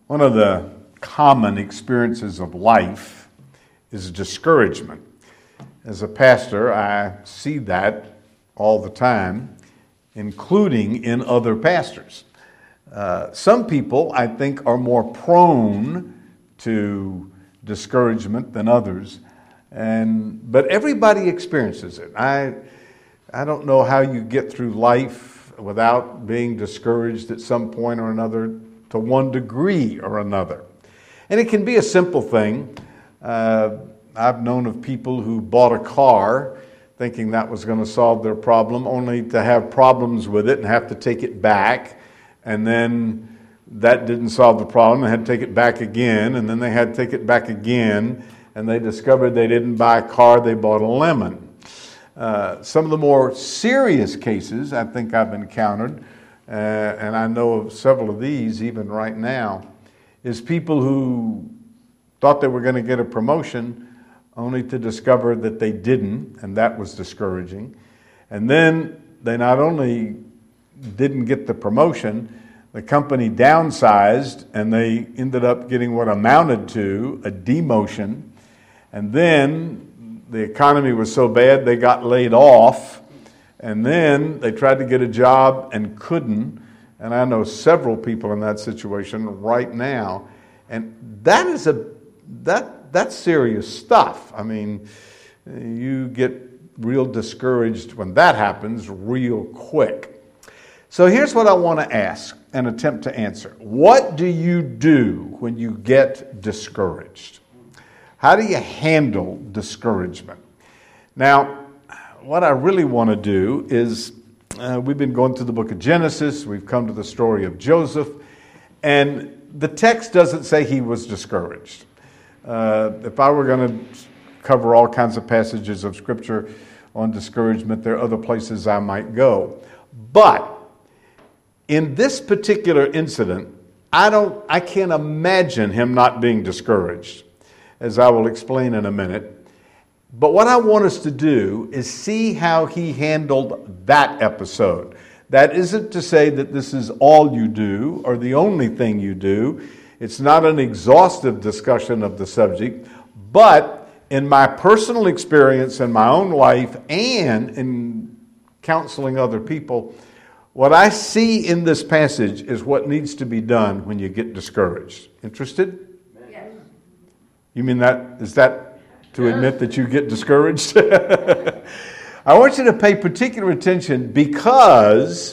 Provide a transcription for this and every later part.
One of the common experiences of life is discouragement. As a pastor, I see that all the time, including in other pastors. Some people, I think, are more prone to discouragement than others, but everybody experiences it. I don't know how you get through life without being discouraged at some point or another, to one degree or another. And it can be a simple thing. I've known of people who bought a car thinking that was going to solve their problem, only to have problems with it and have to take it back. And then that didn't solve the problem. They had to take it back again, and then they had to take it back again, and they discovered they didn't buy a car, they bought a lemon. Some of the more serious cases I think I've encountered, and I know of several of these even right now, is people who thought they were going to get a promotion only to discover that they didn't, and that was discouraging. And then they not only didn't get the promotion, the company downsized, and they ended up getting what amounted to a demotion. And then the economy was so bad they got laid off, and then they tried to get a job and couldn't. And I know several people in that situation right now. And that's serious stuff. I mean, you get real discouraged when that happens real quick. So here's what I want to ask and attempt to answer. What do you do when you get discouraged? How do you handle discouragement? Now, what I really want to do is, we've been going through the book of Genesis. We've come to the story of Joseph. And the text doesn't say he was discouraged. If I were going to cover all kinds of passages of Scripture on discouragement, there are other places I might go. But in this particular incident, I can't imagine him not being discouraged, as I will explain in a minute. But what I want us to do is see how he handled that episode. That isn't to say that this is all you do or the only thing you do. It's not an exhaustive discussion of the subject, but in my personal experience in my own life and in counseling other people, what I see in this passage is what needs to be done when you get discouraged. Interested? Yes. You mean that? Is that to admit that you get discouraged? I want you to pay particular attention because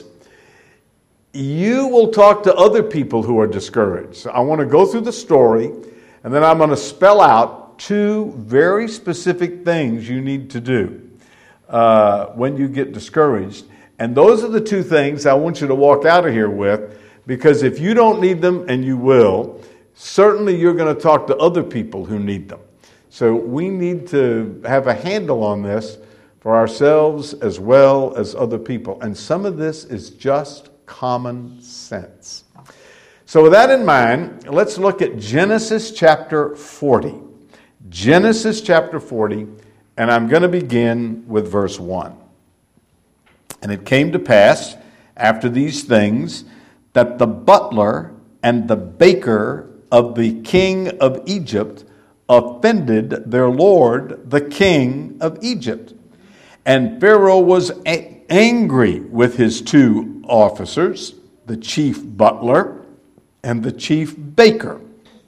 you will talk to other people who are discouraged. So I want to go through the story, and then I'm going to spell out two very specific things you need to do when you get discouraged. And those are the two things I want you to walk out of here with, because if you don't need them, and you will, certainly you're going to talk to other people who need them. So we need to have a handle on this for ourselves as well as other people. And some of this is just common sense. So with that in mind, let's look at Genesis chapter 40. Genesis chapter 40, and I'm going to begin with verse 1. And it came to pass after these things that the butler and the baker of the king of Egypt offended their lord, the king of Egypt. And Pharaoh was angry with his two officers, the chief butler and the chief baker.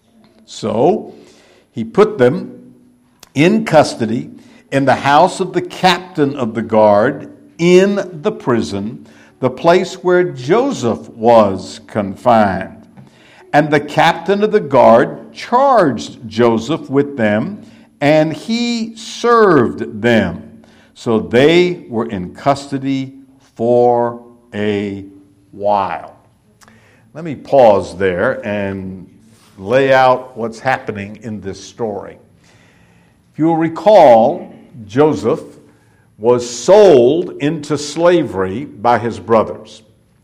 So he put them in custody in the house of the captain of the guard in the prison, the place where Joseph was confined. And the captain of the guard charged Joseph with them, and he served them. So they were in custody for a while. Let me pause there and lay out what's happening in this story. If you'll recall, Joseph was sold into slavery by his brothers.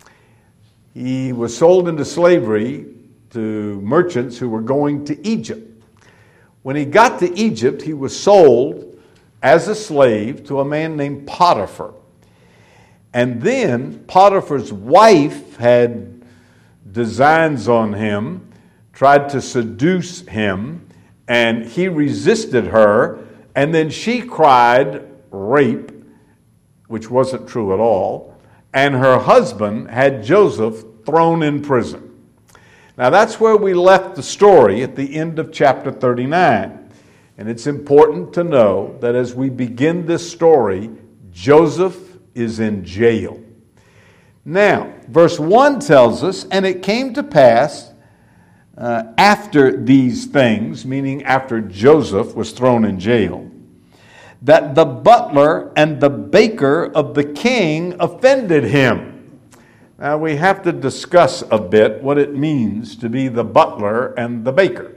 He was sold into slavery to merchants who were going to Egypt. When he got to Egypt, he was sold as a slave to a man named Potiphar. And then Potiphar's wife had designs on him tried to seduce him, and he resisted her, and then she cried rape, which wasn't true at all, and her husband had Joseph thrown in prison. Now that's where we left the story at the end of chapter 39. And it's important to know that as we begin this story, Joseph is in jail. Now, verse 1 tells us, and it came to pass after these things, meaning after Joseph was thrown in jail, that the butler and the baker of the king offended him. Now, we have to discuss a bit what it means to be the butler and the baker.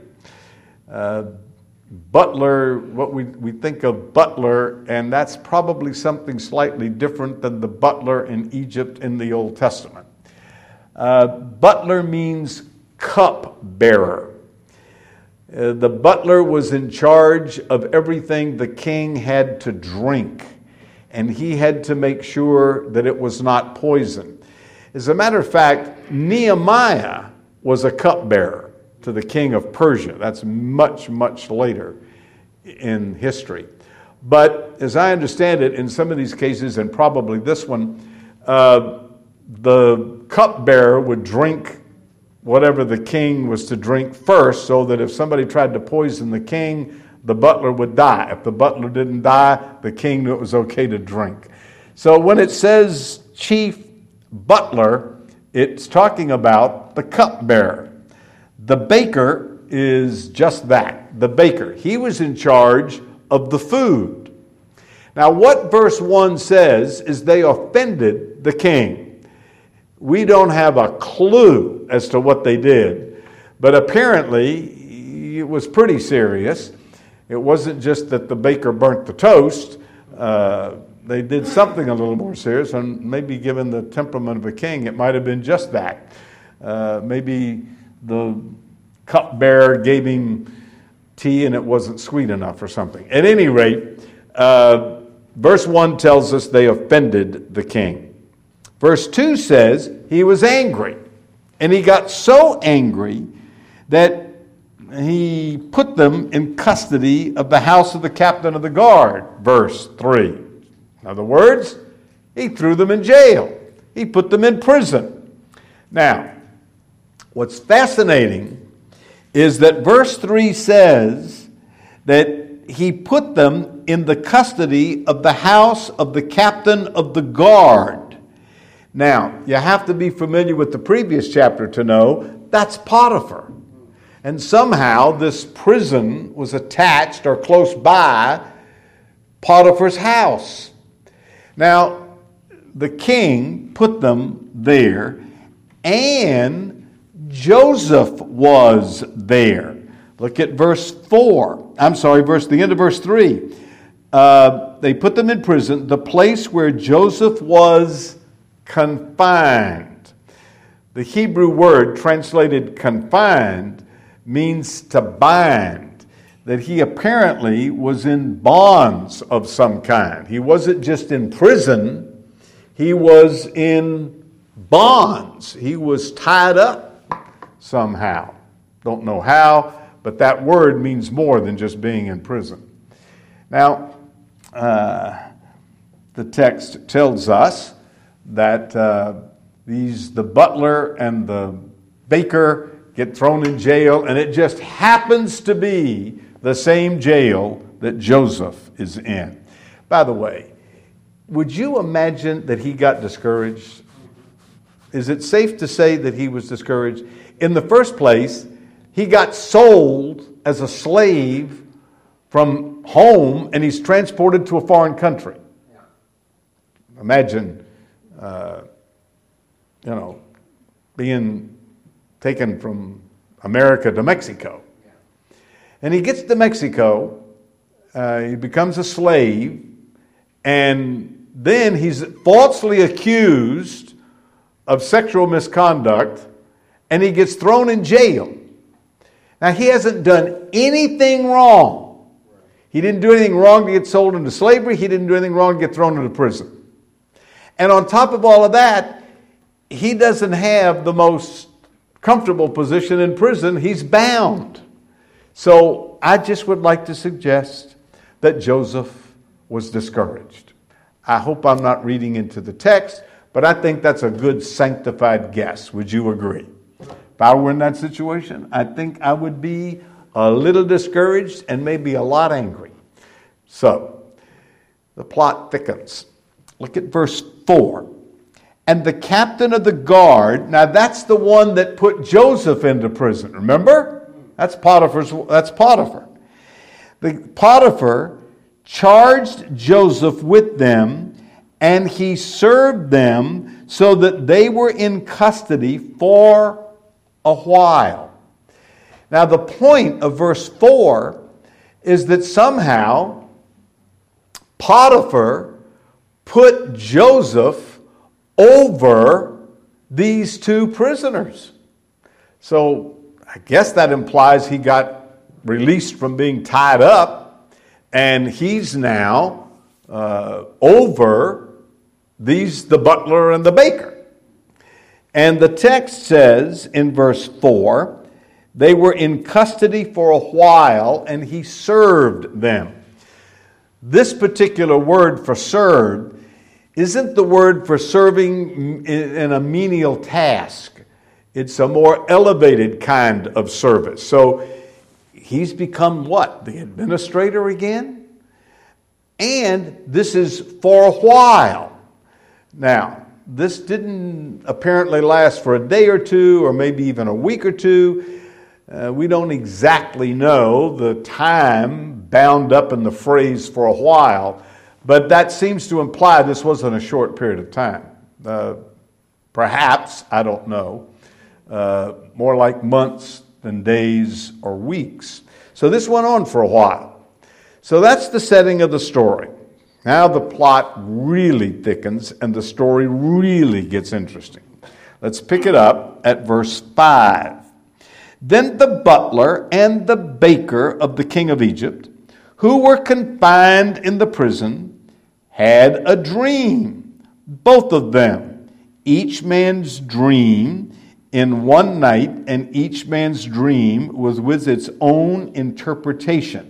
Butler, what we think of butler, and that's probably something slightly different than the butler in Egypt in the Old Testament. Butler means cup bearer. The butler was in charge of everything the king had to drink, and he had to make sure that it was not poison. As a matter of fact, Nehemiah was a cupbearer to the king of Persia. That's much, much later in history. But as I understand it, in some of these cases, and probably this one, the cupbearer would drink whatever the king was to drink first, so that if somebody tried to poison the king, the butler would die. If the butler didn't die, the king knew it was okay to drink. So when it says chief butler, it's talking about the cupbearer. The baker is just that, the baker. He was in charge of the food. Now, what verse 1 says is they offended the king. We don't have a clue as to what they did, but apparently it was pretty serious. It wasn't just that the baker burnt the toast. They did something a little more serious, and maybe given the temperament of a king, it might have been just that. Maybe the cupbearer gave him tea and it wasn't sweet enough or something. At any rate, verse 1 tells us they offended the king. Verse 2 says he was angry, and he got so angry that he put them in custody of the house of the captain of the guard, verse 3. In other words, he threw them in jail. He put them in prison. Now, what's fascinating is that verse 3 says that he put them in the custody of the house of the captain of the guard. Now, you have to be familiar with the previous chapter to know that's Potiphar. And somehow this prison was attached or close by Potiphar's house. Now, the king put them there, and Joseph was there. Look at the end of verse 3. They put them in prison, the place where Joseph was confined. The Hebrew word translated confined means to bind, that he apparently was in bonds of some kind. He wasn't just in prison, he was in bonds. He was tied up somehow. Don't know how, but that word means more than just being in prison. Now, the text tells us that the butler and the baker get thrown in jail, and it just happens to be the same jail that Joseph is in. By the way, would you imagine that he got discouraged? Is it safe to say that he was discouraged? In the first place, he got sold as a slave from home, and he's transported to a foreign country. Imagine, being taken from America to Mexico. And he gets to Mexico, he becomes a slave, and then he's falsely accused of sexual misconduct, and he gets thrown in jail. Now, he hasn't done anything wrong. He didn't do anything wrong to get sold into slavery. He didn't do anything wrong to get thrown into prison. And on top of all of that, he doesn't have the most comfortable position in prison, he's bound. So I just would like to suggest that Joseph was discouraged. I hope I'm not reading into the text, but I think that's a good sanctified guess. Would you agree? If I were in that situation, I think I would be a little discouraged and maybe a lot angry. So, the plot thickens. Look at verse 4. And the captain of the guard, now that's the one that put Joseph into prison, remember? That's Potiphar. The Potiphar charged Joseph with them, and he served them so that they were in custody for a while. Now the point of verse 4 is that somehow Potiphar put Joseph over these two prisoners. So I guess that implies he got released from being tied up, and he's now over the butler and the baker. And the text says in verse 4, they were in custody for a while, and he served them. This particular word for served isn't the word for serving in a menial task. It's a more elevated kind of service. So he's become what? The administrator again? And this is for a while. Now, this didn't apparently last for a day or two, or maybe even a week or two. We don't exactly know the time bound up in the phrase for a while, but that seems to imply this wasn't a short period of time. Perhaps, I don't know, more like months than days or weeks. So this went on for a while. So that's the setting of the story. Now the plot really thickens and the story really gets interesting. Let's pick it up at verse 5. Then the butler and the baker of the king of Egypt, who were confined in the prison, had a dream, both of them, each man's dream in one night, and each man's dream was with its own interpretation.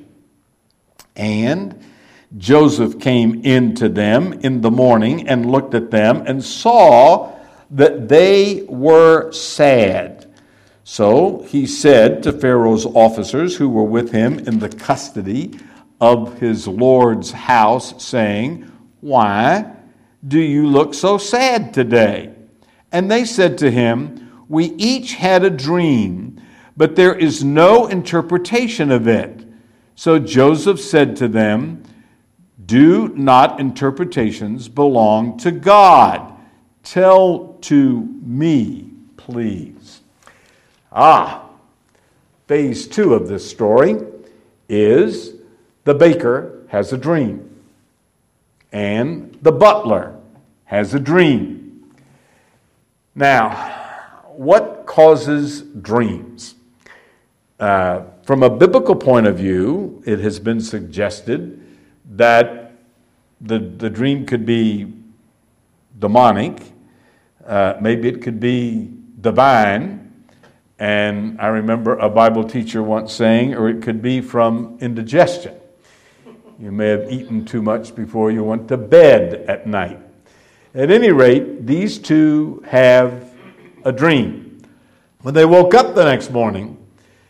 And Joseph came in to them in the morning and looked at them and saw that they were sad. So he said to Pharaoh's officers who were with him in the custody of his Lord's house, saying, "Why do you look so sad today?" And they said to him, "We each had a dream, but there is no interpretation of it." So Joseph said to them, "Do not interpretations belong to God? Tell to me, please." Phase 2 of this story is the baker has a dream and the butler has a dream. Now, what causes dreams? From a biblical point of view, it has been suggested that the dream could be demonic, maybe it could be divine, and I remember a Bible teacher once saying, or it could be from indigestion. You may have eaten too much before you went to bed at night. At any rate, these two have a dream. When they woke up the next morning,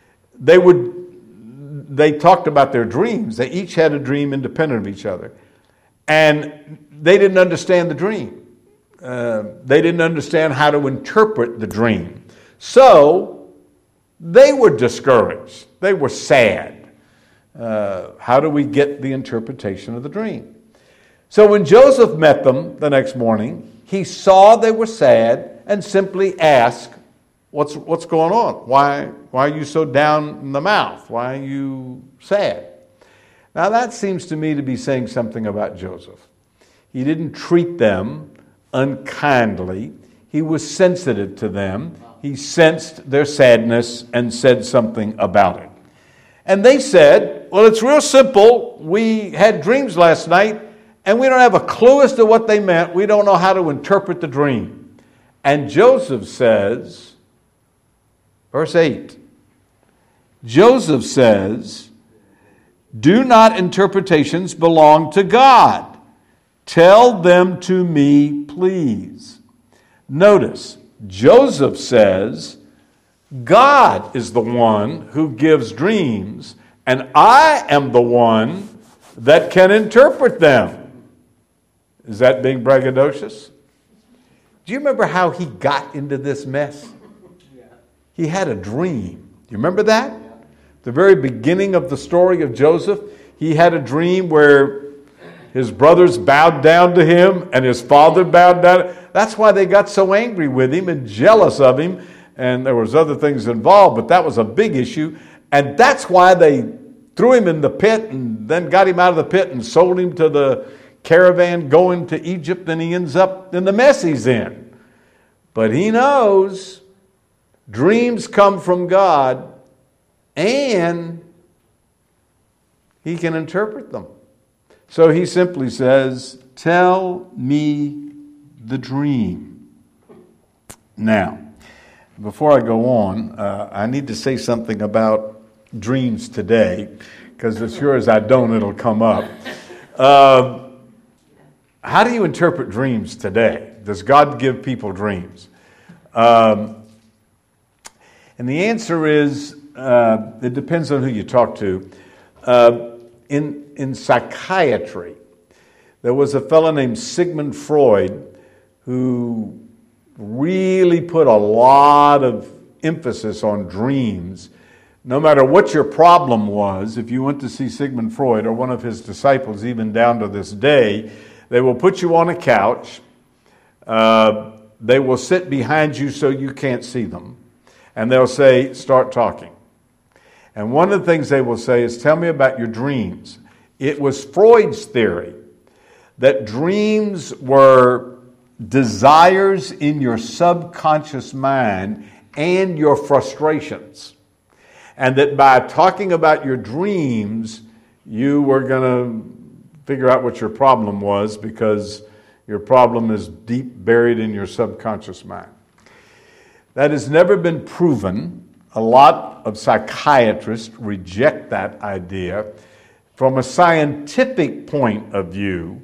they talked about their dreams. They each had a dream independent of each other. And they didn't understand the dream. They didn't understand how to interpret the dream. So they were discouraged. They were sad. How do we get the interpretation of the dream? So when Joseph met them the next morning, he saw they were sad and simply asked, What's going on? Why are you so down in the mouth? Why are you sad? Now that seems to me to be saying something about Joseph. He didn't treat them unkindly. He was sensitive to them. He sensed their sadness and said something about it. And they said, well, it's real simple. We had dreams last night, and we don't have a clue as to what they meant. We don't know how to interpret the dream. And Joseph says, Verse 8. Joseph says, do not interpretations belong to God? Tell them to me, please. Notice, Joseph says, God is the one who gives dreams, and I am the one that can interpret them. Is that being braggadocious? Do you remember how he got into this mess? He had a dream. Do you remember that? The very beginning of the story of Joseph, he had a dream where his brothers bowed down to him and his father bowed down. That's why they got so angry with him and jealous of him. And there was other things involved, but that was a big issue. And that's why they threw him in the pit and then got him out of the pit and sold him to the caravan going to Egypt, and he ends up in the mess he's in. But he knows dreams come from God and he can interpret them. So he simply says, tell me the dream. Now, before I go on, I need to say something about dreams today, because as sure as I don't, it'll come up. How do you interpret dreams today? Does God give people dreams? And the answer is, it depends on who you talk to. In psychiatry, there was a fellow named Sigmund Freud who really put a lot of emphasis on dreams. No matter what your problem was, if you went to see Sigmund Freud or one of his disciples, even down to this day, they will put you on a couch. They will sit behind you so you can't see them. And they'll say, start talking. And one of the things they will say is, tell me about your dreams. It was Freud's theory that dreams were desires in your subconscious mind and your frustrations. And that by talking about your dreams, you were going to figure out what your problem was, because your problem is deep buried in your subconscious mind. That has never been proven. A lot of psychiatrists reject that idea. From a scientific point of view,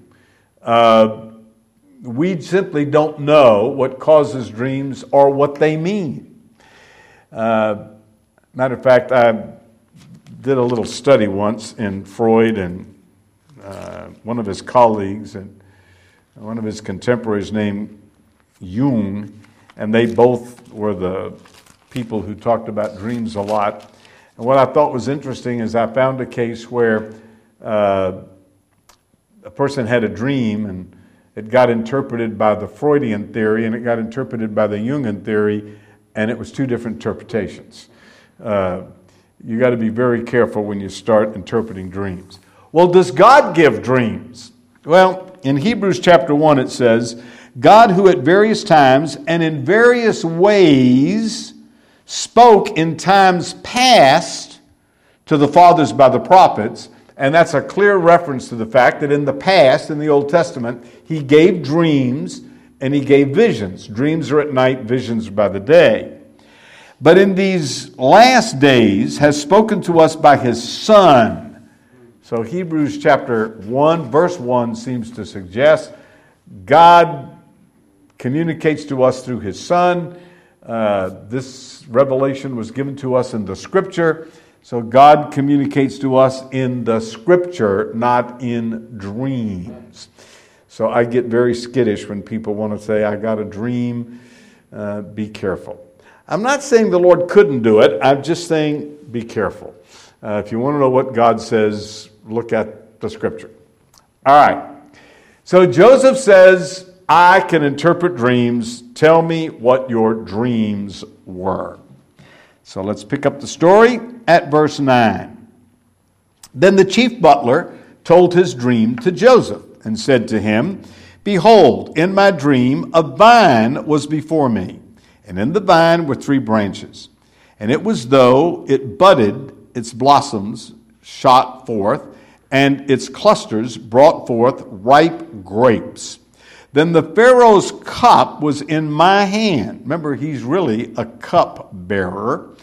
we simply don't know what causes dreams or what they mean. Matter of fact, I did a little study once in Freud and one of his colleagues and one of his contemporaries named Jung, and they both were the people who talked about dreams a lot. And what I thought was interesting is I found a case where a person had a dream and it got interpreted by the Freudian theory and it got interpreted by the Jungian theory, and it was two different interpretations. You got to be very careful when you start interpreting dreams. Well, does God give dreams? Well, in Hebrews chapter 1 it says, God who at various times and in various ways spoke in times past to the fathers by the prophets. And that's a clear reference to the fact that in the past, in the Old Testament, he gave dreams and he gave visions. Dreams are at night, visions are by the day. But in these last days has spoken to us by his Son. So Hebrews chapter 1, verse 1 seems to suggest God communicates to us through his Son. This revelation was given to us in the Scripture. So God communicates to us in the Scripture, not in dreams. So I get very skittish when people want to say, I got a dream. Be careful. I'm not saying the Lord couldn't do it. I'm just saying be careful. If you want to know what God says, look at the Scripture. All right. So Joseph says, I can interpret dreams. Tell me what your dreams were. So let's pick up the story at verse 9. Then the chief butler told his dream to Joseph and said to him, Behold, in my dream a vine was before me, and in the vine were 3 branches. And it was though it budded, its blossoms shot forth, and its clusters brought forth ripe grapes. Then the Pharaoh's cup was in my hand. Remember, he's really a cup bearer.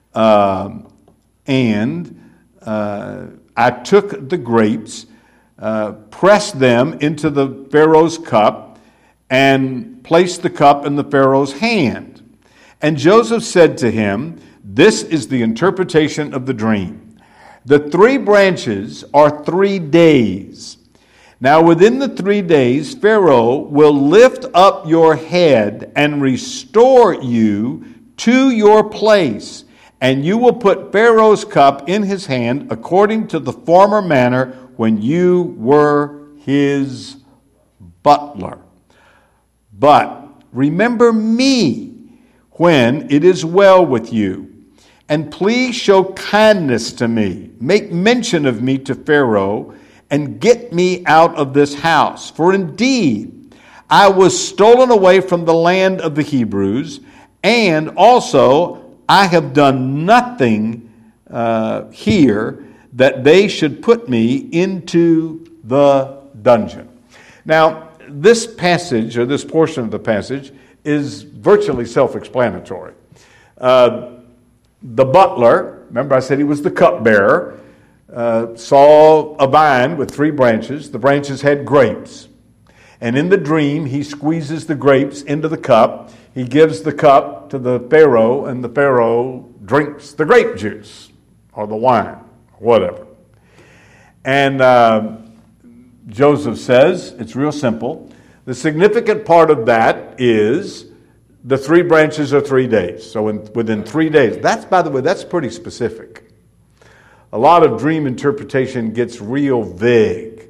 I took the grapes, pressed them into the Pharaoh's cup, and placed the cup in the Pharaoh's hand. And Joseph said to him, this is the interpretation of the dream. The 3 branches are 3 days. Now within the 3 days, Pharaoh will lift up your head and restore you to your place, and you will put Pharaoh's cup in his hand according to the former manner when you were his butler. But remember me when it is well with you, and please show kindness to me. Make mention of me to Pharaoh, and get me out of this house. For indeed, I was stolen away from the land of the Hebrews, and also I have done nothing here that they should put me into the dungeon. Now, this passage, or this portion of the passage, is virtually self-explanatory. The butler, remember I said he was the cupbearer, saw a vine with 3 branches. The branches had grapes. And in the dream, he squeezes the grapes into the cup. He gives the cup to the Pharaoh, and the Pharaoh drinks the grape juice or the wine, whatever. And Joseph says, it's real simple. The significant part of that is the 3 branches are 3 days. So within 3 days. That's, by the way, that's pretty specific. A lot of dream interpretation gets real vague.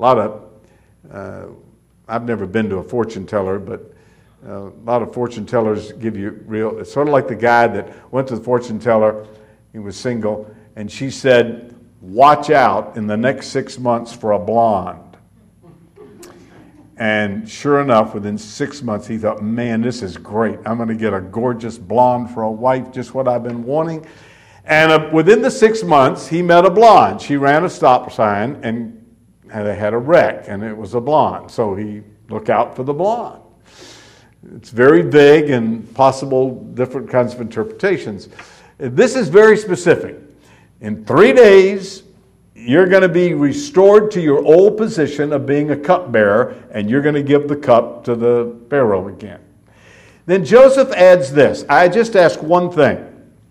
I've never been to a fortune teller, but a lot of fortune tellers give you real, it's sort of like the guy that went to the fortune teller, he was single, and she said, watch out in the next 6 months for a blonde. And sure enough, within 6 months, he thought, man, this is great. I'm going to get a gorgeous blonde for a wife, just what I've been wanting. And within the 6 months, he met a blonde. She ran a stop sign, and they had a wreck, and it was a blonde. So he looked out for the blonde. It's very vague and possible different kinds of interpretations. This is very specific. In 3 days, you're going to be restored to your old position of being a cupbearer, and you're going to give the cup to the Pharaoh again. Then Joseph adds this. I just ask one thing.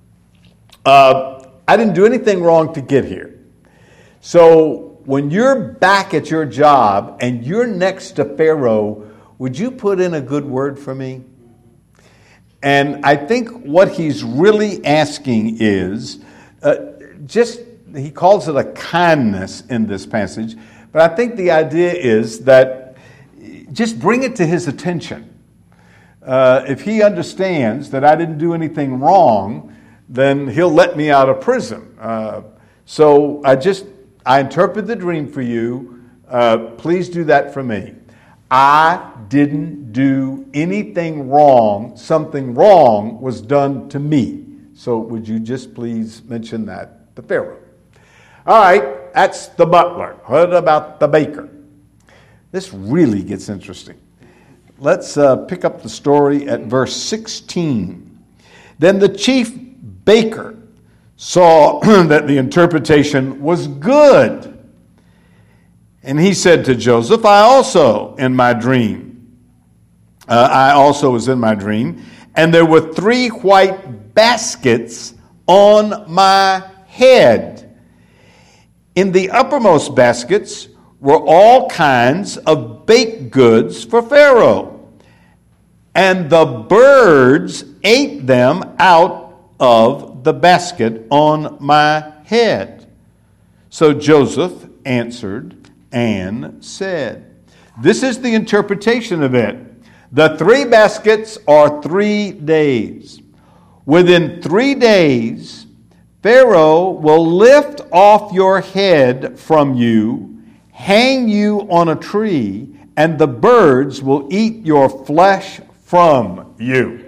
I didn't do anything wrong to get here. So when you're back at your job and you're next to Pharaoh, would you put in a good word for me? And I think what he's really asking is, he calls it a kindness in this passage, but I think the idea is that just bring it to his attention. If he understands that I didn't do anything wrong, then he'll let me out of prison. So I interpret the dream for you. Please do that for me. I didn't do anything wrong. Something wrong was done to me. So would you just please mention that to Pharaoh? All right, that's the butler. What about the baker? This really gets interesting. Let's pick up the story at verse 16. Then the chief baker saw that the interpretation was good. And he said to Joseph, I also was in my dream. And there were 3 white baskets on my head. In the uppermost baskets were all kinds of baked goods for Pharaoh. And the birds ate them out of the basket on my head. So Joseph answered and said, this is the interpretation of it. The 3 baskets are 3 days. Within 3 days, Pharaoh will lift off your head from you, hang you on a tree, and the birds will eat your flesh from you.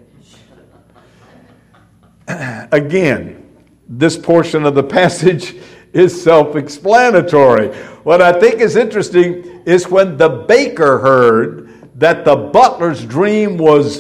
Again, this portion of the passage is self-explanatory. What I think is interesting is when the baker heard that the butler's dream was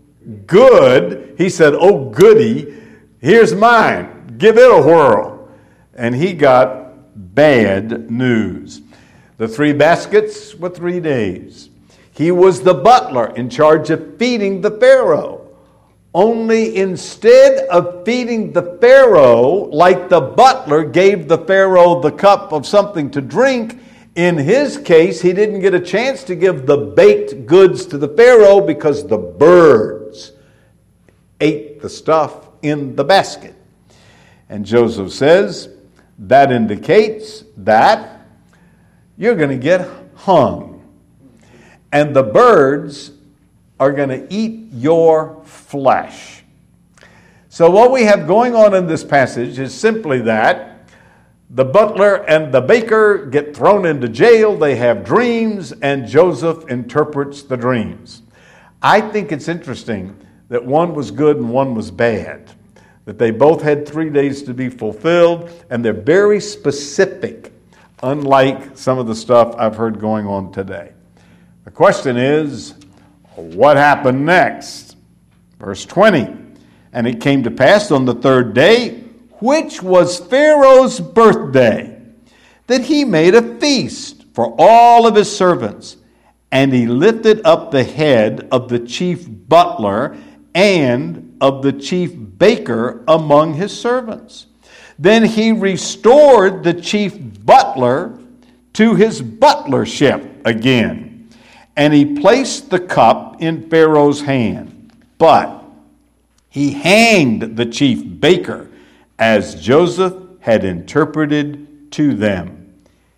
good, he said, "Oh, goody, here's mine. Give it a whirl." And he got bad news. The 3 baskets were 3 days. He was the butler in charge of feeding the Pharaoh. Only instead of feeding the Pharaoh, like the butler gave the Pharaoh the cup of something to drink, in his case, he didn't get a chance to give the baked goods to the Pharaoh because the birds ate the stuff in the basket. And Joseph says, that indicates that you're going to get hung. And the birds are going to eat your flesh. So what we have going on in this passage is simply that the butler and the baker get thrown into jail. They have dreams, and Joseph interprets the dreams. I think it's interesting that one was good and one was bad, that they both had 3 days to be fulfilled, and they're very specific, unlike some of the stuff I've heard going on today. The question is, what happened next? Verse 20, and it came to pass on the 3rd day, which was Pharaoh's birthday, that he made a feast for all of his servants, and he lifted up the head of the chief butler and of the chief baker among his servants. Then he restored the chief butler to his butlership again, and he placed the cup in Pharaoh's hand. But he hanged the chief baker as Joseph had interpreted to them.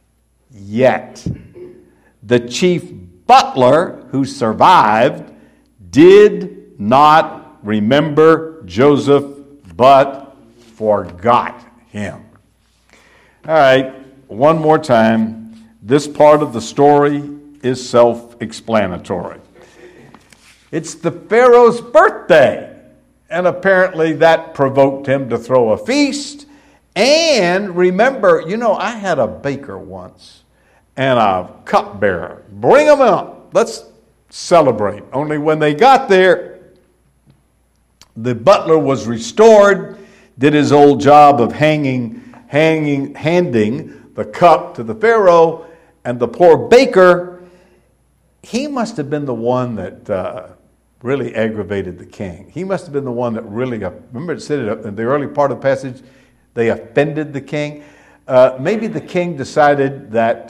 Yet the chief butler who survived did not remember Joseph, but forgot him. All right, one more time. This part of the story is self-explanatory. It's the Pharaoh's birthday, and apparently that provoked him to throw a feast. And remember, I had a baker once and a cupbearer. Bring them out. Let's celebrate. Only when they got there, the butler was restored, did his old job of handing the cup to the Pharaoh, and the poor baker, he must have been the one that really aggravated the king. He must have been the one that really, remember it said in the early part of the passage, they offended the king. Maybe the king decided that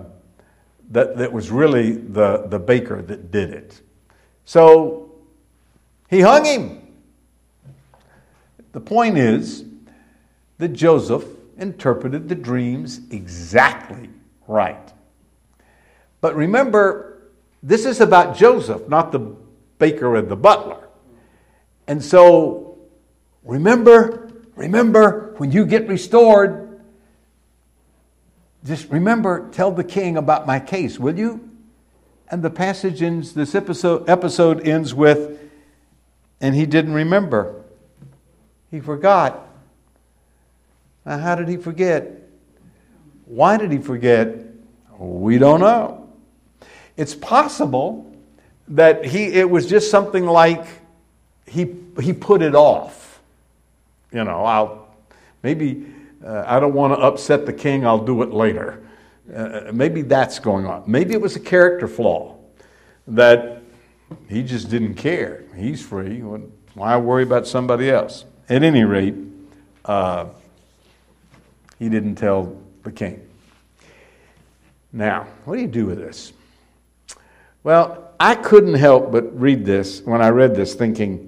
that was really the baker that did it. So he hung him. The point is that Joseph interpreted the dreams exactly right. But remember, this is about Joseph, not the baker and the butler. And so, remember, when you get restored, just remember, tell the king about my case, will you? And the passage ends, this episode ends with, and he didn't remember. He forgot. Now, how did he forget? Why did he forget? We don't know. It's possible that it was just something like he put it off. I don't want to upset the king, I'll do it later. Maybe that's going on. Maybe it was a character flaw that he just didn't care. He's free. Why worry about somebody else? At any rate, he didn't tell the king. Now, what do you do with this? Well, I couldn't help but read this when I read this thinking,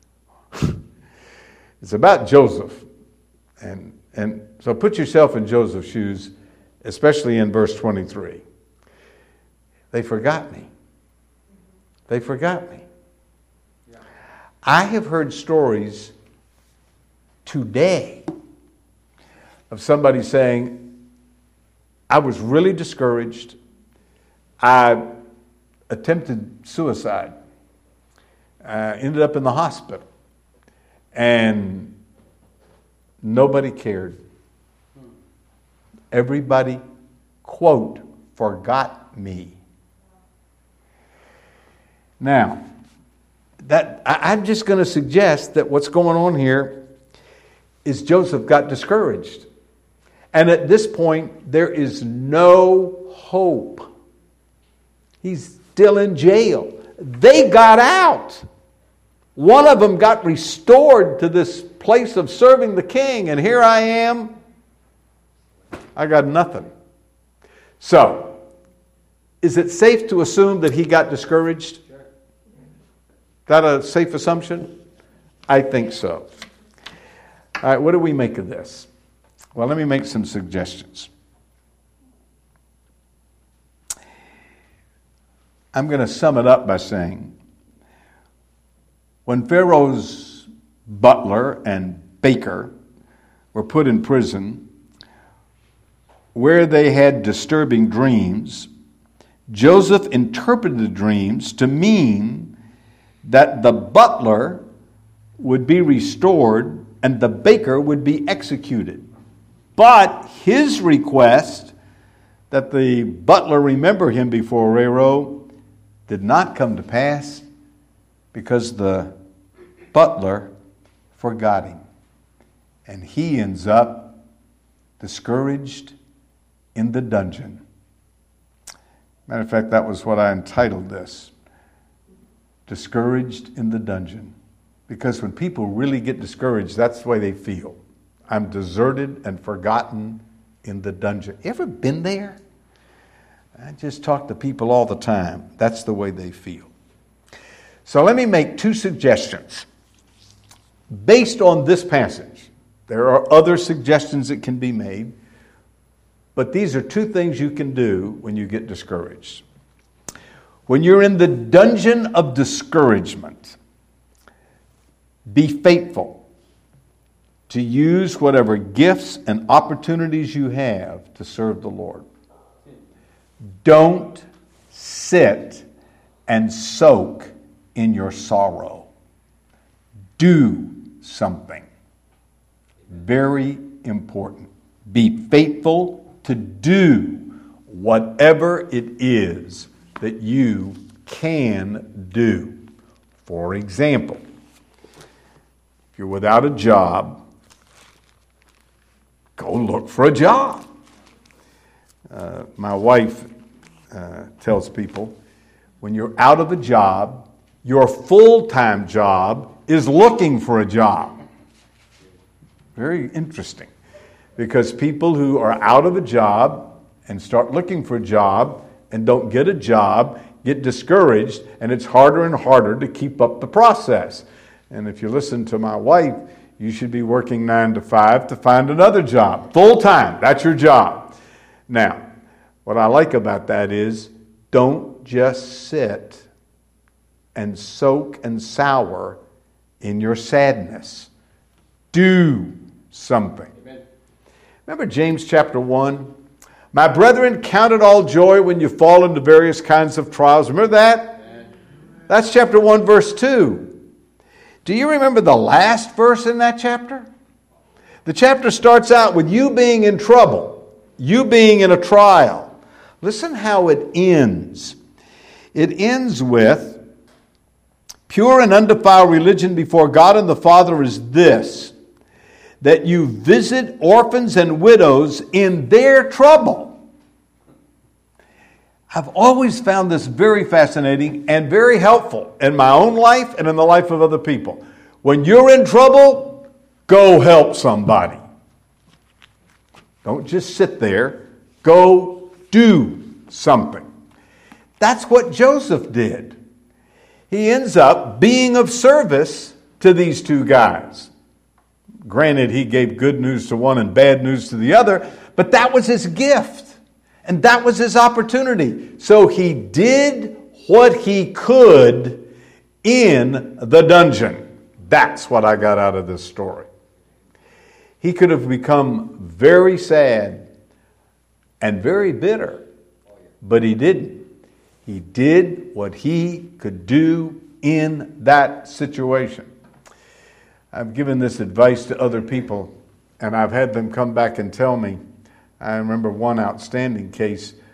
it's about Joseph. And so put yourself in Joseph's shoes, especially in verse 23. They forgot me. They forgot me. Yeah. I have heard stories today of somebody saying, I was really discouraged. I attempted suicide. Ended up in the hospital. And nobody cared. Everybody, quote, forgot me. Now, I'm just going to suggest that what's going on here is Joseph got discouraged. And at this point, there is no hope. He's still in jail. They got out. One of them got restored to this place of serving the king, and here I am. I got nothing. So, is it safe to assume that he got discouraged? Is that a safe assumption? I think so. All right, what do we make of this? Well, let me make some suggestions. I'm going to sum it up by saying, when Pharaoh's butler and baker were put in prison, where they had disturbing dreams, Joseph interpreted the dreams to mean that the butler would be restored and the baker would be executed. But his request that the butler remember him before Pharaoh did not come to pass because the butler forgot him. And he ends up discouraged in the dungeon. Matter of fact, that was what I entitled this. Discouraged in the dungeon. Because when people really get discouraged, that's the way they feel. I'm deserted and forgotten in the dungeon. You ever been there? I just talk to people all the time. That's the way they feel. So let me make two suggestions based on this passage. There are other suggestions that can be made, but these are two things you can do when you get discouraged. When you're in the dungeon of discouragement, be faithful to use whatever gifts and opportunities you have to serve the Lord. Don't sit and soak in your sorrow. Do something. Very important. Be faithful to do whatever it is that you can do. For example, if you're without a job, go look for a job. My wife tells people, when you're out of a job, your full-time job is looking for a job. Very interesting. Because people who are out of a job and start looking for a job and don't get a job get discouraged, and it's harder and harder to keep up the process. And if you listen to my wife, you should be working 9 to 5 to find another job. Full-time, that's your job. Now, what I like about that is, don't just sit and soak and sour in your sadness. Do something. Amen. Remember James chapter 1? My brethren, count it all joy when you fall into various kinds of trials. Remember that? Amen. That's chapter 1, verse 2. Do you remember the last verse in that chapter? The chapter starts out with you being in trouble, you being in a trial. Listen how it ends. It ends with, pure and undefiled religion before God and the Father is this, that you visit orphans and widows in their trouble. I've always found this very fascinating and very helpful in my own life and in the life of other people. When you're in trouble, go help somebody. Don't just sit there. Go do something. That's what Joseph did. He ends up being of service to these two guys. Granted, he gave good news to one and bad news to the other, but that was his gift. And that was his opportunity. So he did what he could in the dungeon. That's what I got out of this story. He could have become very sad and very bitter, but he didn't. He did what he could do in that situation. I've given this advice to other people, and I've had them come back and tell me. I remember one outstanding case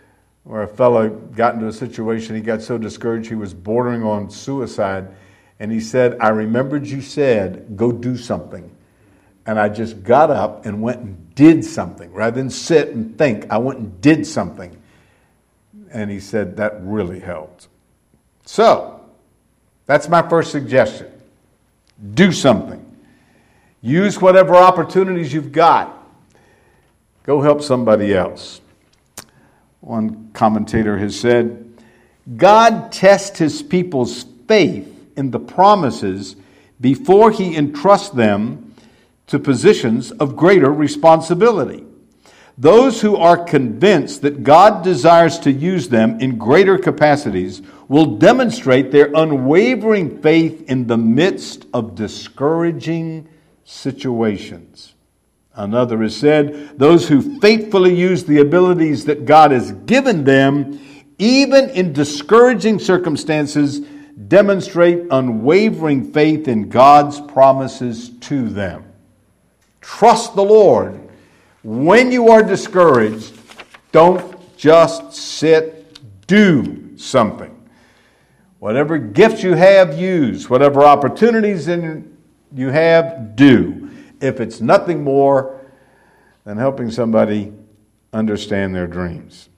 where a fellow got into a situation, he got so discouraged he was bordering on suicide, and he said, I remembered you said, go do something. And I just got up and went and did something. Rather than sit and think, I went and did something. And he said, that really helped. So, that's my first suggestion. Do something. Use whatever opportunities you've got. Go help somebody else. One commentator has said, God tests his people's faith in the promises before he entrusts them to positions of greater responsibility. Those who are convinced that God desires to use them in greater capacities will demonstrate their unwavering faith in the midst of discouraging situations. Another has said, those who faithfully use the abilities that God has given them, even in discouraging circumstances, demonstrate unwavering faith in God's promises to them. Trust the Lord. When you are discouraged, don't just sit, do something. Whatever gifts you have, use. Whatever opportunities you have, do. If it's nothing more than helping somebody understand their dreams.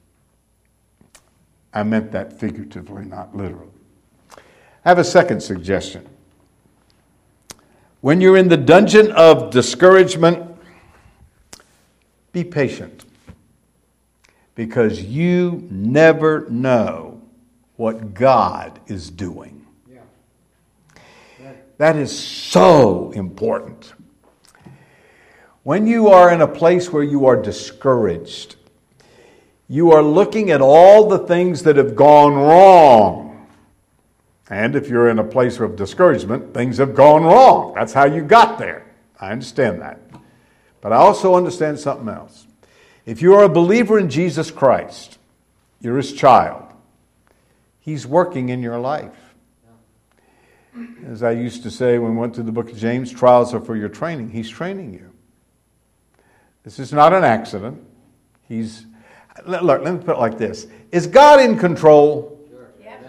I meant that figuratively, not literally. I have a second suggestion. When you're in the dungeon of discouragement, be patient. Because you never know what God is doing. That is so important. When you are in a place where you are discouraged, you are looking at all the things that have gone wrong. And if you're in a place of discouragement, things have gone wrong. That's how you got there. I understand that. But I also understand something else. If you are a believer in Jesus Christ, you're his child. He's working in your life. As I used to say when we went through the book of James, trials are for your training. He's training you. This is not an accident. Look, let me put it like this. Is God in control? Sure. Yes.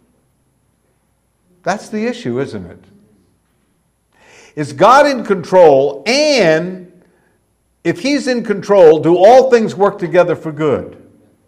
That's the issue, isn't it? Is God in control? And if he's in control, do all things work together for good?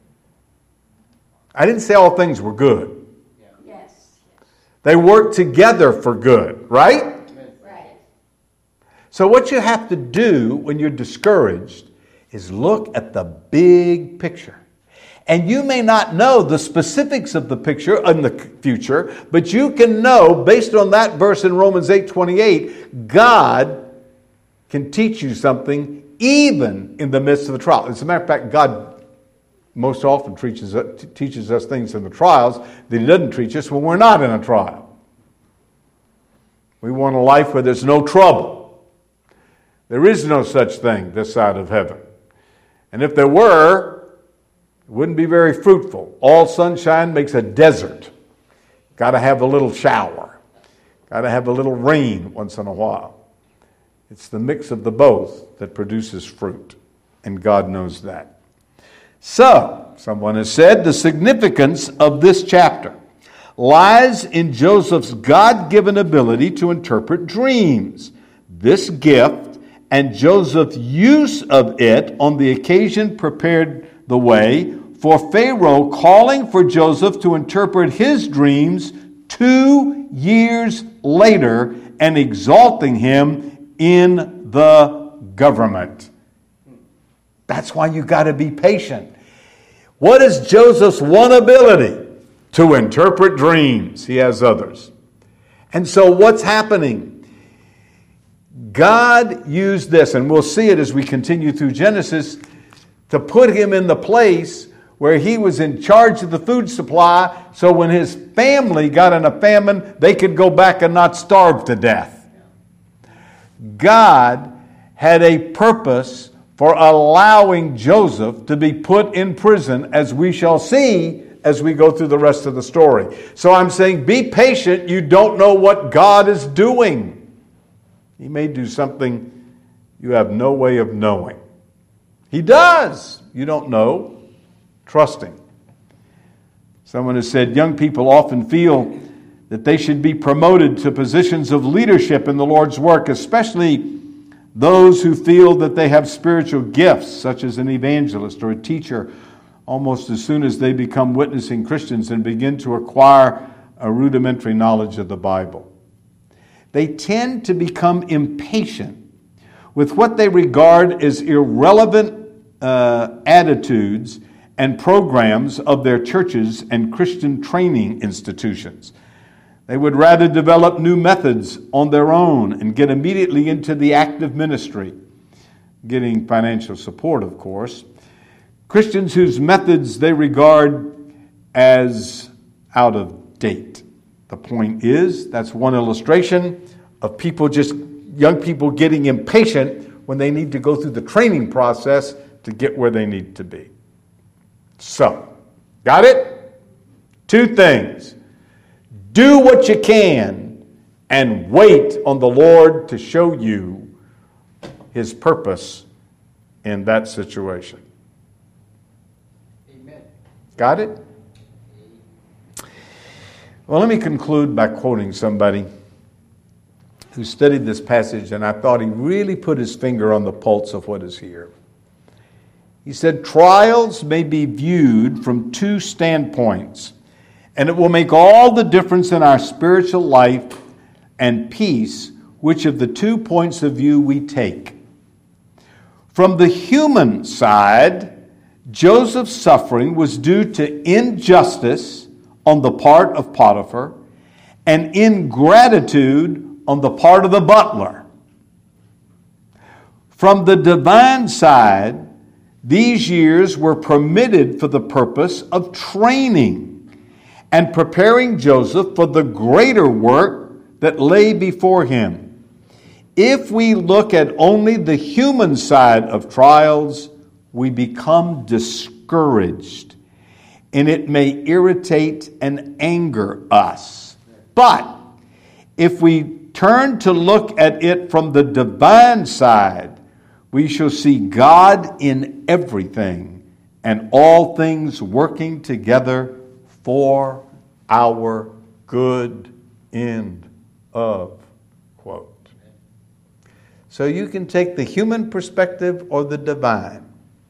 I didn't say all things were good. Yes. They work together for good, right? Right. So what you have to do when you're discouraged is look at the big picture. And you may not know the specifics of the picture in the future, but you can know, based on that verse in Romans 8:28, God can teach you something even in the midst of the trial. As a matter of fact, God most often teaches us things in the trials that he doesn't teach us when we're not in a trial. We want a life where there's no trouble. There is no such thing this side of heaven. And if there were, it wouldn't be very fruitful. All sunshine makes a desert. Got to have a little shower. Got to have a little rain once in a while. It's the mix of the both that produces fruit. And God knows that. So, someone has said, the significance of this chapter lies in Joseph's God-given ability to interpret dreams. This gift and Joseph's use of it on the occasion prepared the way for Pharaoh calling for Joseph to interpret his dreams 2 years later and exalting him in the government. That's why you got to be patient. What is Joseph's one ability? To interpret dreams. He has others. And so what's happening? God used this, and we'll see it as we continue through Genesis, to put him in the place where he was in charge of the food supply, so when his family got in a famine, they could go back and not starve to death. God had a purpose for allowing Joseph to be put in prison, as we shall see as we go through the rest of the story. So I'm saying, be patient. You don't know what God is doing. He may do something you have no way of knowing. He does. You don't know. Trust him. Someone has said young people often feel that they should be promoted to positions of leadership in the Lord's work, especially those who feel that they have spiritual gifts, such as an evangelist or a teacher, almost as soon as they become witnessing Christians and begin to acquire a rudimentary knowledge of the Bible. They tend to become impatient with what they regard as irrelevant attitudes and programs of their churches and Christian training institutions. They would rather develop new methods on their own and get immediately into the active ministry, getting financial support, of course. Christians whose methods they regard as out of date. The point is, that's one illustration of young people getting impatient when they need to go through the training process to get where they need to be. So, got it? 2 things. Do what you can and wait on the Lord to show you His purpose in that situation. Amen. Got it? Well, let me conclude by quoting somebody who studied this passage, and I thought he really put his finger on the pulse of what is here. He said, trials may be viewed from 2 standpoints, and it will make all the difference in our spiritual life and peace which of the 2 points of view we take. From the human side, Joseph's suffering was due to injustice on the part of Potiphar and ingratitude on the part of the butler. From the divine side, these years were permitted for the purpose of training and preparing Joseph for the greater work that lay before him. If we look at only the human side of trials, we become discouraged, and it may irritate and anger us. But if we turn to look at it from the divine side, we shall see God in everything and all things working together for our good. End of quote. So you can take the human perspective or the divine,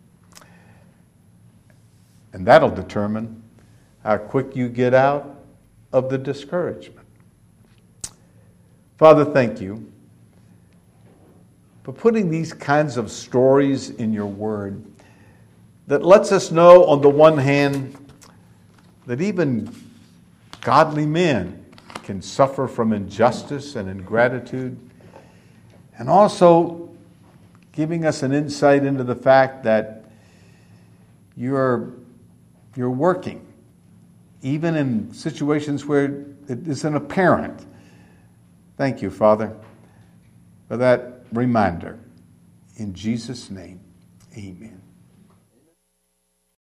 and that'll determine how quick you get out of the discouragement. Father, thank you for putting these kinds of stories in your word that lets us know, on the one hand, that even godly men can suffer from injustice and ingratitude, and also giving us an insight into the fact that you're working, even in situations where it isn't apparent. Thank you, Father, for that reminder. In Jesus' name, amen.